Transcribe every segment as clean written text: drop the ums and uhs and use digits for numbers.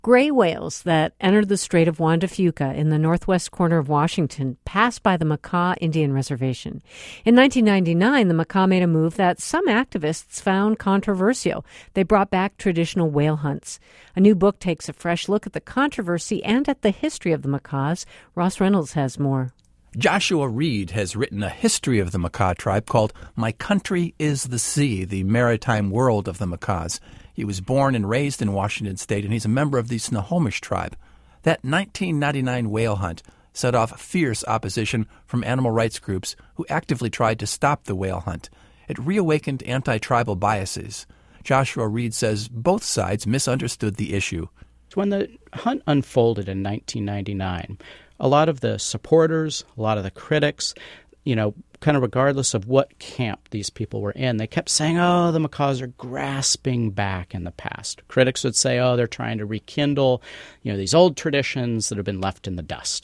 Gray whales that entered the Strait of Juan de Fuca in the northwest corner of Washington passed by the Makah Indian Reservation. In 1999, the Makah made a move that some activists found controversial. They brought back traditional whale hunts. A new book takes a fresh look at the controversy and at the history of the Makahs. Ross Reynolds has more. Joshua Reed has written a history of the Makah tribe called My Country is the Sea, the Maritime World of the Makahs. He was born and raised in Washington State, and he's a member of the Snohomish tribe. That 1999 whale hunt set off fierce opposition from animal rights groups who actively tried to stop the whale hunt. It reawakened anti-tribal biases. Joshua Reed says both sides misunderstood the issue. When the hunt unfolded in 1999, a lot of the supporters, a lot of the critics, kind of regardless of what camp these people were in, they kept saying, the Makahs are grasping back in the past. Critics would say, they're trying to rekindle, these old traditions that have been left in the dust.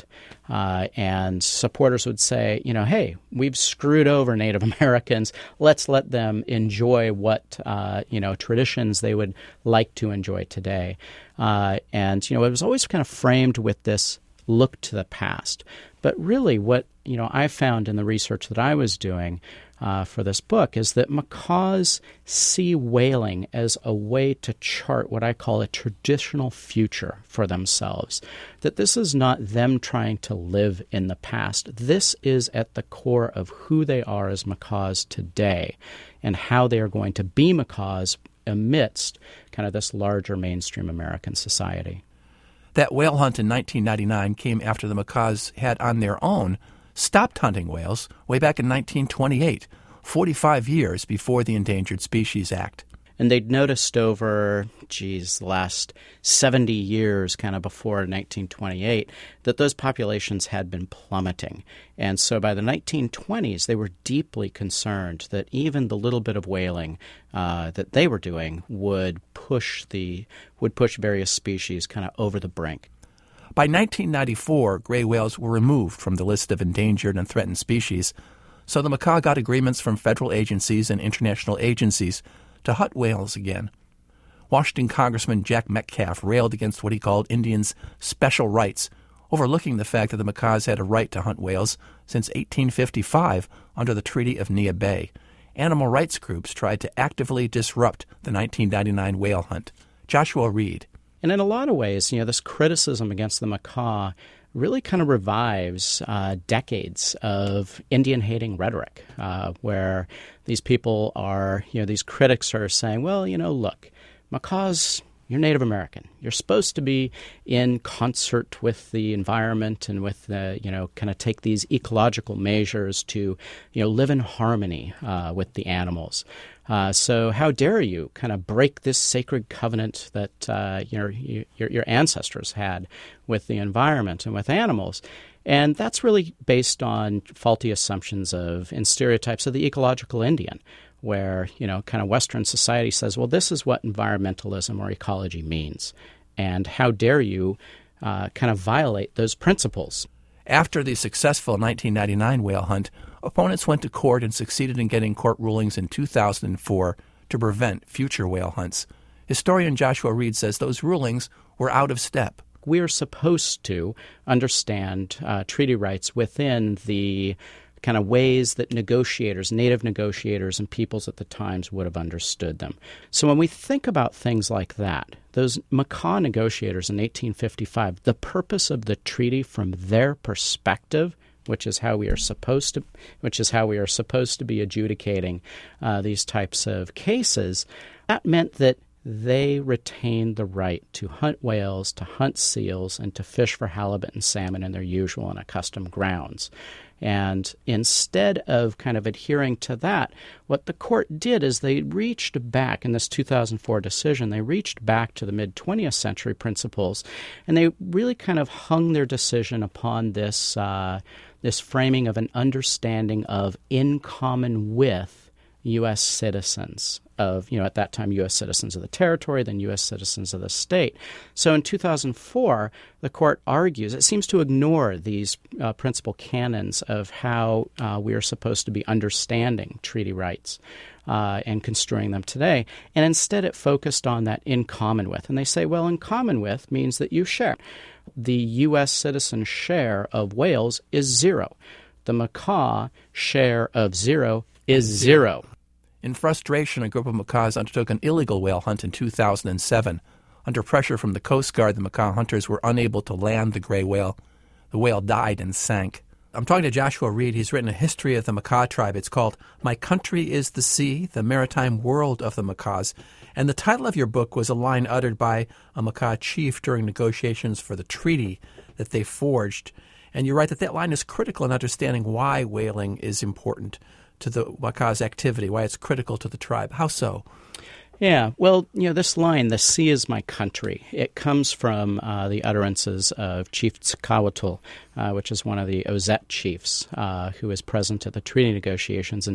And supporters would say, hey, we've screwed over Native Americans. Let's let them enjoy what, traditions they would like to enjoy today. And it was always kind of framed with this look to the past. But really what I found in the research that I was doing for this book is that Makahs see whaling as a way to chart what I call a traditional future for themselves, that this is not them trying to live in the past. This is at the core of who they are as Makahs today and how they are going to be Makahs amidst kind of this larger mainstream American society. That whale hunt in 1999 came after the Makahs had on their own stopped hunting whales way back in 1928, 45 years before the Endangered Species Act. And they'd noticed over, the last 70 years, kind of before 1928, that those populations had been plummeting. And so by the 1920s, they were deeply concerned that even the little bit of whaling that they were doing would push various species kind of over the brink. By 1994, gray whales were removed from the list of endangered and threatened species, so the Makah got agreements from federal agencies and international agencies to hunt whales again. Washington Congressman Jack Metcalf railed against what he called Indians' special rights, overlooking the fact that the Makahs had a right to hunt whales since 1855 under the Treaty of Neah Bay. Animal rights groups tried to actively disrupt the 1999 whale hunt. Joshua Reed. And in a lot of ways, this criticism against the Makah really kind of revives decades of Indian-hating rhetoric, where these people are, these critics are saying, look, Makahs, you're Native American. You're supposed to be in concert with the environment and with the, kind of take these ecological measures to, live in harmony with the animals. So how dare you kind of break this sacred covenant that your ancestors had with the environment and with animals? And that's really based on faulty assumptions and stereotypes of the ecological Indian, where, kind of Western society says, well, this is what environmentalism or ecology means. And how dare you kind of violate those principles? After the successful 1999 whale hunt, opponents went to court and succeeded in getting court rulings in 2004 to prevent future whale hunts. Historian Joshua Reed says those rulings were out of step. We are supposed to understand treaty rights within the kind of ways that native negotiators and peoples at the times would have understood them. So when we think about things like that, those Makah negotiators in 1855, the purpose of the treaty from their perspective, which is how we are supposed to be adjudicating these types of cases, that meant that they retained the right to hunt whales, to hunt seals, and to fish for halibut and salmon in their usual and accustomed grounds. And instead of kind of adhering to that, what the court did is they reached back in this 2004 decision, they reached back to the mid-20th century principles, and they really kind of hung their decision upon this framing of an understanding of in common with U.S. citizens of, at that time, U.S. citizens of the territory, then U.S. citizens of the state. So in 2004, the court argues, it seems to ignore these principal canons of how we are supposed to be understanding treaty rights. and construing them today. And instead it focused on that in common with. And they say, well, in common with means that you share. The U.S. citizen share of whales is 0. The macaw share of 0 is 0. In frustration, a group of macaws undertook an illegal whale hunt in 2007. Under pressure from the Coast Guard, the macaw hunters were unable to land the gray whale. The whale died and sank. I'm talking to Joshua Reed. He's written a history of the macaw tribe. It's called My Country is the Sea, the Maritime World of the Macaws. And the title of your book was a line uttered by a macaw chief during negotiations for the treaty that they forged. And you write that that line is critical in understanding why whaling is important to the macaw's activity, why it's critical to the tribe. How so? Yeah, well, this line, the sea is my country, it comes from the utterances of Chief Tskawatul, which is one of the Ozette chiefs who was present at the treaty negotiations in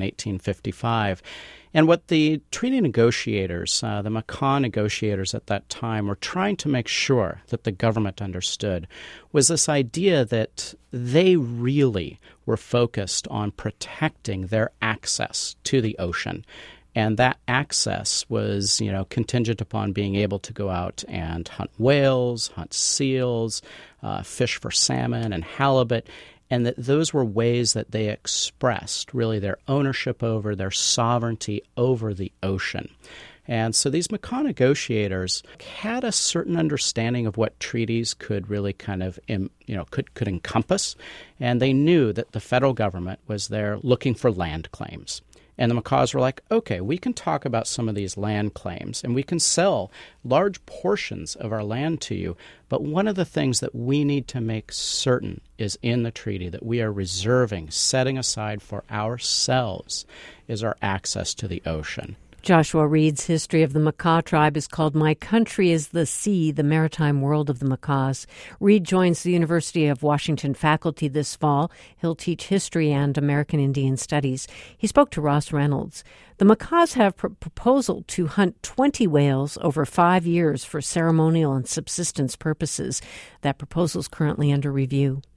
1855. And what the treaty negotiators, the macaw negotiators at that time, were trying to make sure that the government understood was this idea that they really were focused on protecting their access to the ocean. And that access was, contingent upon being able to go out and hunt whales, hunt seals, fish for salmon and halibut, and that those were ways that they expressed really their ownership over, their sovereignty over the ocean. And so these macaw negotiators had a certain understanding of what treaties could really kind of, could encompass, and they knew that the federal government was there looking for land claims. And the macaws were like, okay, we can talk about some of these land claims and we can sell large portions of our land to you. But one of the things that we need to make certain is in the treaty that we are reserving, setting aside for ourselves, is our access to the ocean. Joshua Reed's history of the macaw tribe is called My Country is the Sea, the Maritime World of the Macaws. Reed joins the University of Washington faculty this fall. He'll teach history and American Indian Studies. He spoke to Ross Reynolds. The macaws have a proposal to hunt 20 whales over 5 years for ceremonial and subsistence purposes. That proposal is currently under review.